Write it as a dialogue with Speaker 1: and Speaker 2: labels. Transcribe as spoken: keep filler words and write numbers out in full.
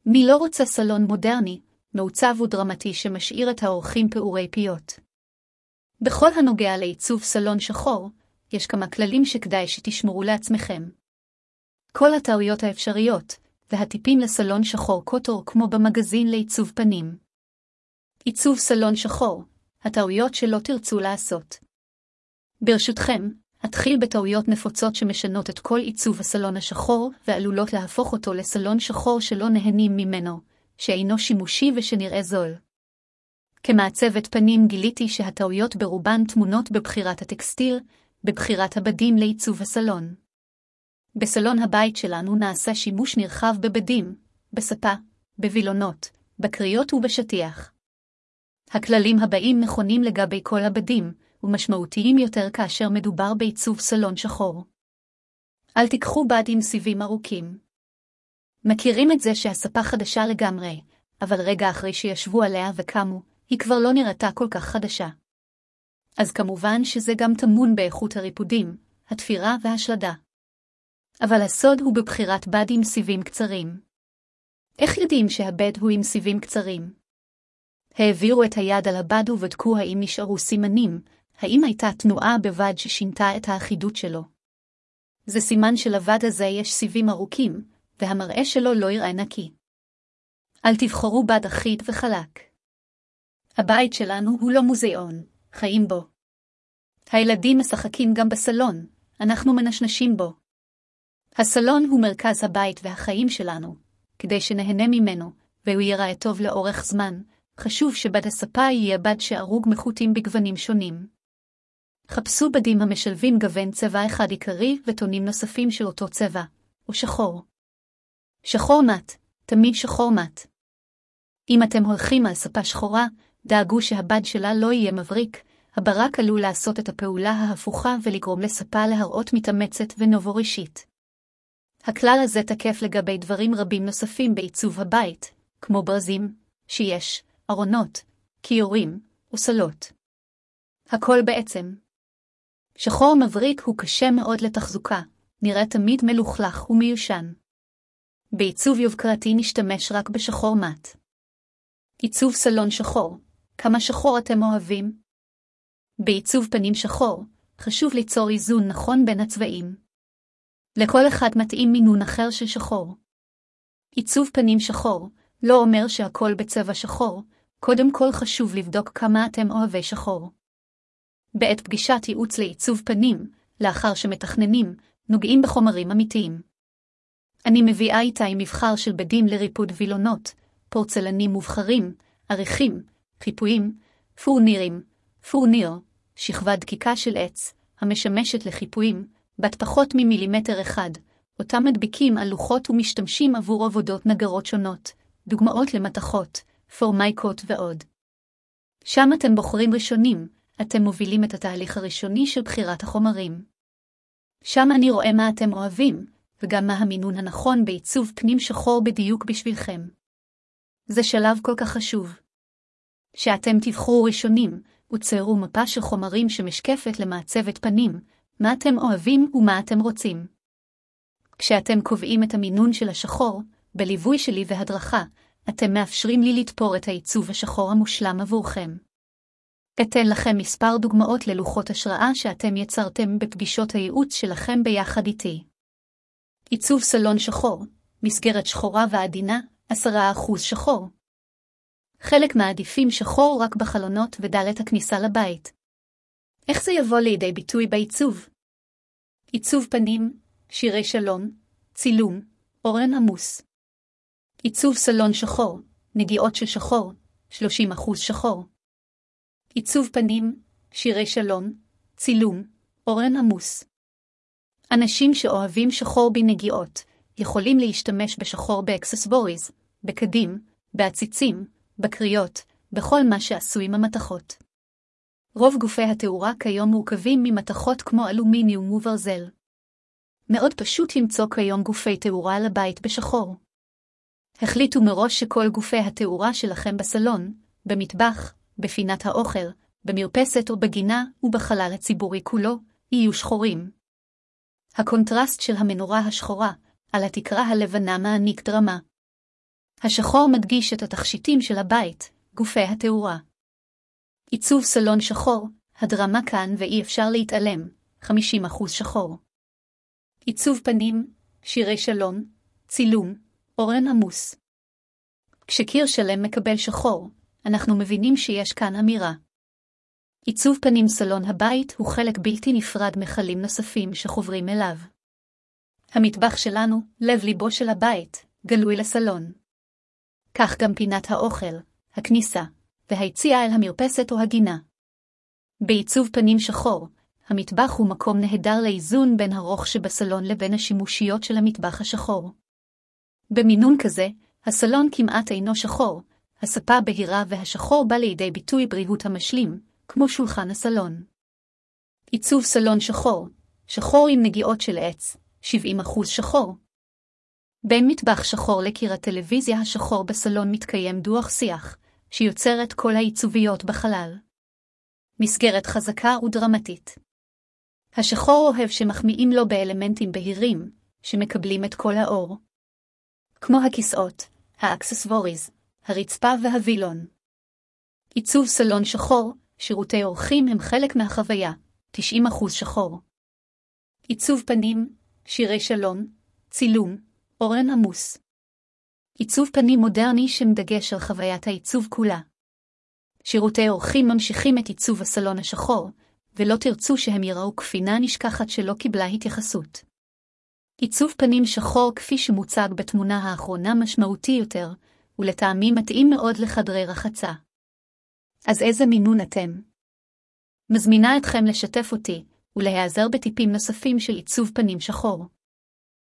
Speaker 1: מי לא רוצה סלון מודרני, מעוצב ודרמטי שמשאיר את האורחים פעורי פיות? בכל הנוגע לעיצוב סלון שחור, יש כמה כללים שכדאי שתשמרו לעצמכם. כל הטעויות האפשריות, והטיפים לסלון שחור קוטור כמו במגזין לעיצוב פנים. עיצוב סלון שחור, הטעויות שלא תרצו לעשות. ברשותכם, אתחיל בטעויות נפוצות שמשנות את כל עיצוב הסלון השחור, ועלולות להפוך אותו לסלון שחור שלא נהנים ממנו, שאינו שימושי ושנראה זול. כמעצבת פנים גיליתי שהטעויות ברובן תמונות בבחירת הטקסטיל, בבחירת הבדים לעיצוב הסלון. בסלון הבית שלנו נעשה שימוש נרחב בבדים, בספה, בווילונות, בקריות ובשטיח. הכללים הבאים נכונים לגבי כל הבדים, ומשמעותיים יותר כאשר מדובר בעיצוב סלון שחור. אל תיקחו בד עם סיבים ארוכים. מכירים את זה שהספה חדשה לגמרי, אבל רגע אחרי שישבו עליה וקמו, היא כבר לא נראתה כל כך חדשה. אז כמובן שזה גם טמון באיכות הריפודים, התפירה והשלדה. אבל הסוד הוא בבחירת בד עם סיבים קצרים. איך יודעים שהבד הוא עם סיבים קצרים? העבירו את היד על הבד ובדקו האם נשארו סימנים, האם הייתה תנועה בבד ששינתה את האחידות שלו. זה סימן שלבד הזה יש סיבים ארוכים, והמראה שלו לא יראה נקי. אל תבחרו בד אחיד וחלק. הבית שלנו הוא לא מוזיאון, חיים בו. הילדים משחקים גם בסלון, אנחנו מנשנשים בו. הסלון הוא מרכז הבית והחיים שלנו, כדי שנהנה ממנו, והוא ייראה טוב לאורך זמן. חשוב שבד הספה יהיה בד שערוג מחוטים בגוונים שונים. חפשו בדים המשלבים גוון צבע אחד עיקרי וטונים נוספים של אותו צבע, או שחור. שחור מת, תמיד שחור מת. אם אתם הולכים על ספה שחורה, דאגו שהבד שלה לא יהיה מבריק, הברק עלול לעשות את הפעולה ההפוכה ולגרום לספה להראות מתאמצת ונובורישית. הכלל הזה תקף לגבי דברים רבים נוספים בעיצוב הבית, כמו ברזים, שיש, ארונות, כיורים וסלות. הכל בעצם. שחור מבריק הוא קשה מאוד לתחזוקה, נראה תמיד מלוכלך ומיושן. בעיצוב יוקרתי נשתמש רק בשחור מת. עיצוב סלון שחור, כמה שחור אתם אוהבים? בעיצוב פנים שחור, חשוב ליצור איזון נכון בין הצבעים. לכל אחד מתאים מינון אחר של שחור. עיצוב פנים שחור, לא אומר שהכל בצבע שחור, קודם כל חשוב לבדוק כמה אתם אוהבי שחור. בעת פגישת ייעוץ לעיצוב פנים, לאחר שמתכננים, נוגעים בחומרים אמיתיים. אני מביאה איתי מבחר של בדים לריפוד וילונות, פורצלנים מובחרים, עריכים, חיפויים, פורנירים, פורניר, שכבת דקיקה של עץ, המשמשת לחיפויים, בת פחות ממילימטר אחד, אותם מדביקים על לוחות ומשתמשים עבור עבודות נגרות שונות, דוגמאות למתכות, פורמייקות ועוד. שם אתם בוחרים ראשונים, אתם מובילים את התהליך הראשוני של בחירת החומרים. שם אני רואה מה אתם אוהבים, וגם מה המינון הנכון בעיצוב פנים שחור בדיוק בשבילכם. זה שלב כל כך חשוב. שאתם תבחרו ראשונים, וציירו מפה של חומרים שמשקפת למעצבת פנים, מה אתם אוהבים ומה אתם רוצים. כשאתם קובעים את המינון של השחור, בליווי שלי והדרכה, אתם מאפשרים לי לתפור את העיצוב השחור המושלם עבורכם. אתן לכם מספר דוגמאות ללוחות השראה שאתם יצרתם בפגישות הייעוץ שלכם ביחד איתי. עיצוב סלון שחור, מסגרת שחורה ועדינה, עשרה אחוז שחור. חלק מעדיפים שחור רק בחלונות ודלת הכניסה לבית. איך זה יבוא לידי ביטוי בעיצוב? עיצוב פנים, שירי שלום, צילום, אורן עמוס. עיצוב סלון שחור, נגיעות של שחור, שלושים אחוז שחור. עיצוב פנים, שירי שלום, צילום, אורן עמוס. אנשים שאוהבים שחור בנגיעות, יכולים להשתמש בשחור באקססבוריז, בקדים, בעציצים, בקריות, בכל מה שעשוי ממתכות. רוב גופי התאורה כיום מורכבים ממתכות כמו אלומיניום וברזל. מאוד פשוט למצוא כיום גופי תאורה לבית בשחור. החליטו מראש שכל גופי התאורה שלכם בסלון, במטבח, בפינת האוכל, במרפסת או בגינה ובחלל הציבורי כולו, יהיו שחורים. הקונטרסט של המנורה השחורה על התקרה הלבנה מעניק דרמה. השחור מדגיש את התכשיטים של הבית, גופי התאורה. עיצוב סלון שחור, הדרמה כאן ואי אפשר להתעלם, חמישים אחוז שחור. עיצוב פנים, שירי שלום, צילום, אורן עמוס. כשקיר שלם מקבל שחור, אנחנו מבינים שיש כאן אמירה. עיצוב פנים סלון הבית הוא חלק בלתי נפרד מחלים נוספים שחוברים אליו. המטבח שלנו, לב ליבו של הבית, גלוי לסלון. כך גם פינת האוכל, הכניסה, והיציאה אל המרפסת או הגינה. בעיצוב פנים שחור, המטבח הוא מקום נהדר לאיזון בין הרוך שבסלון לבין השימושיות של המטבח השחור. במינון כזה, הסלון כמעט אינו שחור, הספה בהירה והשחור בא לידי ביטוי בריהוט המשלים, כמו שולחן הסלון. עיצוב סלון שחור, שחור עם נגיעות של עץ, שבעים אחוז שחור. בין מטבח שחור לקיר הטלוויזיה השחור בסלון מתקיים דוח שיח, שיוצר את כל העיצוביות בחלל. מסגרת חזקה ודרמטית. השחור אוהב שמחמיאים לו באלמנטים בהירים, שמקבלים את כל האור. כמו הכיסאות, האקססווריז, הרצפה והווילון. עיצוב סלון שחור, שירותי אורחים הם חלק מהחוויה, תשעים אחוז שחור. עיצוב פנים, שירי שלום, צילום, אורן עמוס. עיצוב פנים מודרני שמדגש על חוויית העיצוב כולה. שירותי אורחים ממשיכים את עיצוב הסלון השחור, ולא תרצו שהם יראו כפינה נשכחת שלא קיבלה התייחסות. עיצוב פנים שחור כפי שמוצג בתמונה האחרונה משמעותי יותר, ולטעמי מתאים מאוד לחדרי רחצה. אז איזה מינון אתם? מזמינה אתכם לשתף אותי, ולהיעזר בטיפים נוספים של עיצוב פנים שחור.